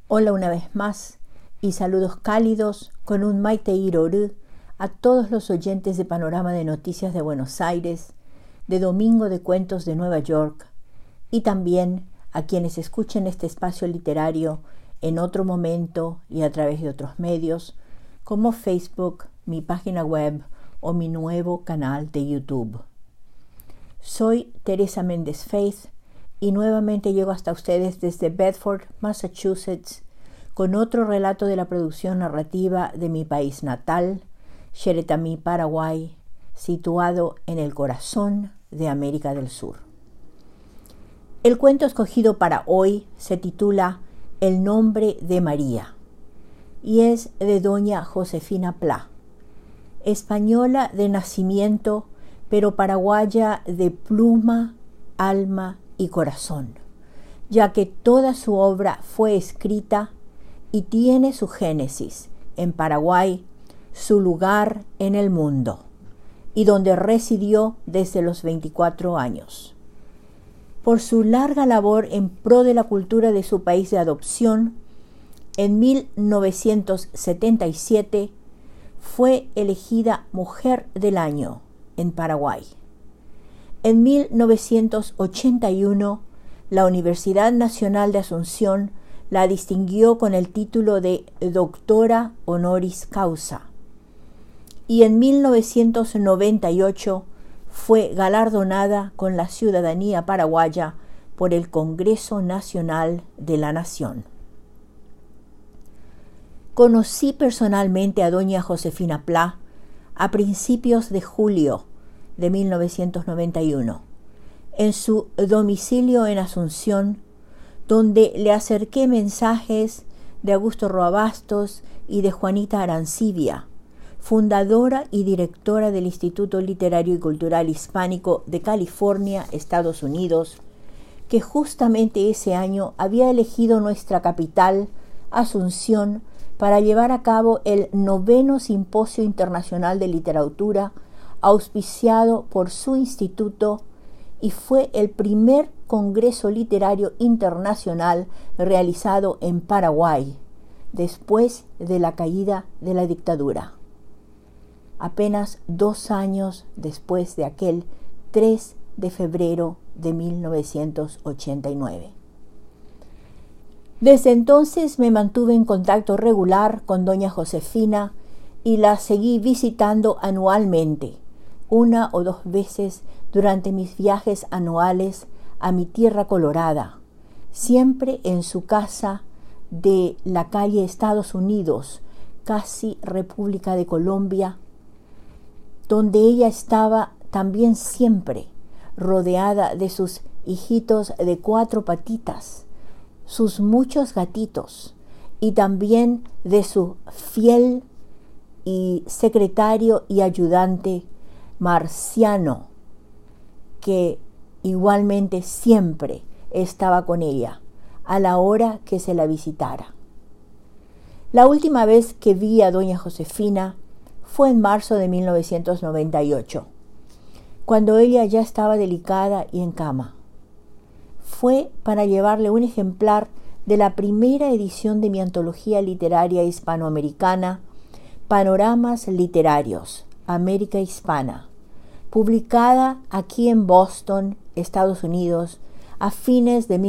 Hola una vez más y saludos cálidos con un Maite Iroru a todos los oyentes de Panorama de Noticias de Buenos Aires, de Domingo de Cuentos de Nueva York y también a quienes escuchen este espacio literario en otro momento y a través de otros medios como Facebook, mi página web o mi nuevo canal de YouTube. Soy Teresa Méndez Faith y nuevamente llego hasta ustedes desde Bedford, Massachusetts, con otro relato de la producción narrativa de mi país natal, Xeretamí, Paraguay, situado en el corazón de América del Sur. El cuento escogido para hoy se titula El nombre de María y es de doña Josefina Pla, española de nacimiento, pero paraguaya de pluma, alma y corazón, ya que toda su obra fue escrita y tiene su génesis en Paraguay, su lugar en el mundo, y donde residió desde los 24 años. Por su larga labor en pro de la cultura de su país de adopción, en 1977 fue elegida Mujer del Año en Paraguay. En 1981, la Universidad Nacional de Asunción la distinguió con el título de Doctora Honoris Causa. Y en 1998 fue galardonada con la ciudadanía paraguaya por el Congreso Nacional de la Nación. Conocí personalmente a doña Josefina Pla a principios de julio de 1991, en su domicilio en Asunción, donde le acerqué mensajes de Augusto Roa Bastos y de Juanita Arancibia, fundadora y directora del Instituto Literario y Cultural Hispánico de California, Estados Unidos, que justamente ese año había elegido nuestra capital, Asunción, para llevar a cabo el 9º Simposio Internacional de Literatura, auspiciado por su instituto, y fue el primer Congreso Literario Internacional realizado en Paraguay, después de la caída de la dictadura. Apenas 2 años después de aquel 3 de febrero de 1989. Desde entonces me mantuve en contacto regular con doña Josefina y la seguí visitando anualmente, 1 o 2 veces durante mis viajes anuales a mi tierra colorada, siempre en su casa de la calle Estados Unidos, casi República de Colombia, donde ella estaba también siempre rodeada de sus hijitos de 4 patitas, sus muchos gatitos y también de su fiel y secretario y ayudante Marciano, que igualmente siempre estaba con ella a la hora que se la visitara. La última vez que vi a doña Josefina fue en marzo de 1998, cuando ella ya estaba delicada y en cama. Fue para llevarle un ejemplar de la primera edición de mi antología literaria hispanoamericana, Panoramas Literarios, América Hispana, publicada aquí en Boston, Estados Unidos, a fines de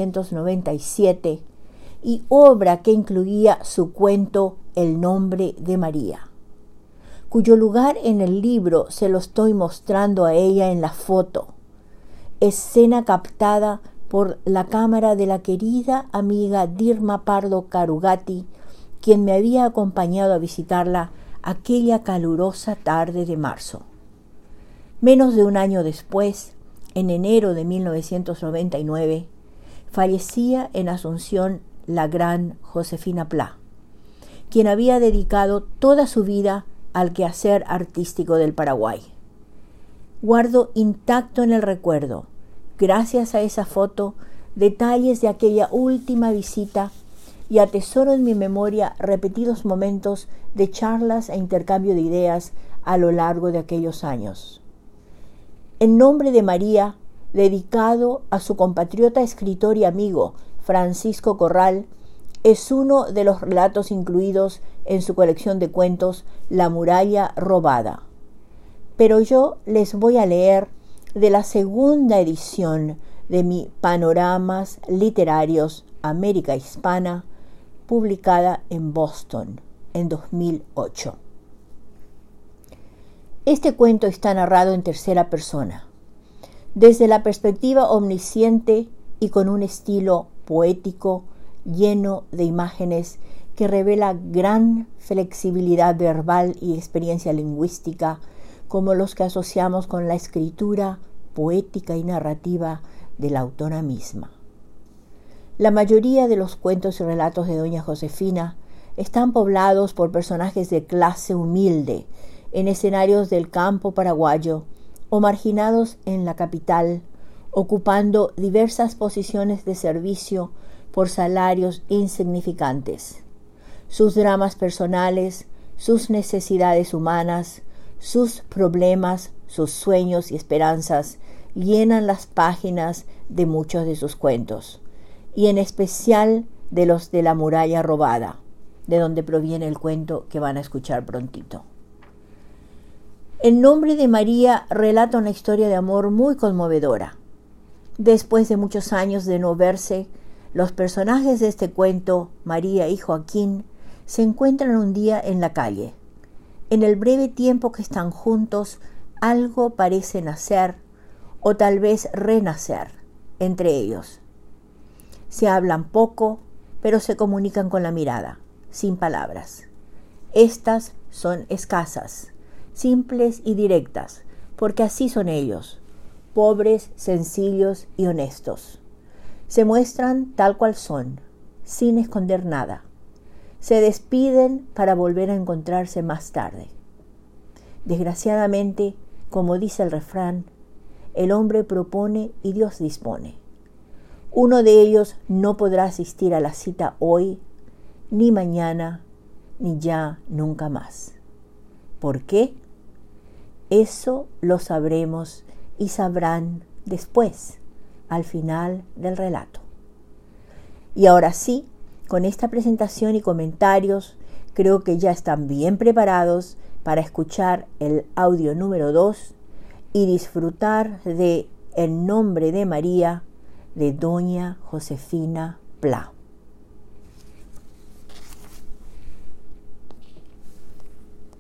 1997, y obra que incluía su cuento El nombre de María, cuyo lugar en el libro se lo estoy mostrando a ella en la foto, escena captada por la cámara de la querida amiga Dirma Pardo Carugati, quien me había acompañado a visitarla aquella calurosa tarde de marzo. Menos de un año después, en enero de 1999, fallecía en Asunción la gran Josefina Pla, quien había dedicado toda su vida al quehacer artístico del Paraguay. Guardo intacto en el recuerdo, gracias a esa foto, detalles de aquella última visita y atesoro en mi memoria repetidos momentos de charlas e intercambio de ideas a lo largo de aquellos años. En nombre de María, dedicado a su compatriota escritor y amigo Francisco Corral, Es uno de los relatos incluidos en su colección de cuentos La muralla robada. Pero yo les voy a leer de la segunda edición de mi Panoramas Literarios América Hispana, publicada en Boston en 2008. Este cuento está narrado en tercera persona, desde la perspectiva omnisciente y con un estilo poético lleno de imágenes que revela gran flexibilidad verbal y experiencia lingüística, como los que asociamos con la escritura poética y narrativa de la autora misma. La mayoría de los cuentos y relatos de doña Josefina están poblados por personajes de clase humilde en escenarios del campo paraguayo o marginados en la capital, ocupando diversas posiciones de servicio por salarios insignificantes. Sus dramas personales, sus necesidades humanas, sus problemas, sus sueños y esperanzas llenan las páginas de muchos de sus cuentos, y en especial de los de La muralla robada, de donde proviene el cuento que van a escuchar prontito. En nombre de María relata una historia de amor muy conmovedora. Después de muchos años de no verse, los personajes de este cuento, María y Joaquín, se encuentran un día en la calle. En el breve tiempo que están juntos, algo parece nacer o tal vez renacer entre ellos. Se hablan poco, pero se comunican con la mirada, sin palabras. Estas son escasas, simples y directas, porque así son ellos, pobres, sencillos y honestos. Se muestran tal cual son, sin esconder nada. Se despiden para volver a encontrarse más tarde. Desgraciadamente, como dice el refrán, el hombre propone y Dios dispone. Uno de ellos no podrá asistir a la cita hoy, ni mañana, ni ya nunca más. ¿Por qué? Eso lo sabremos y sabrán después, al final del relato. Y ahora sí, con esta presentación y comentarios, creo que ya están bien preparados para escuchar el audio número 2 y disfrutar de En nombre de María, de doña Josefina Pla.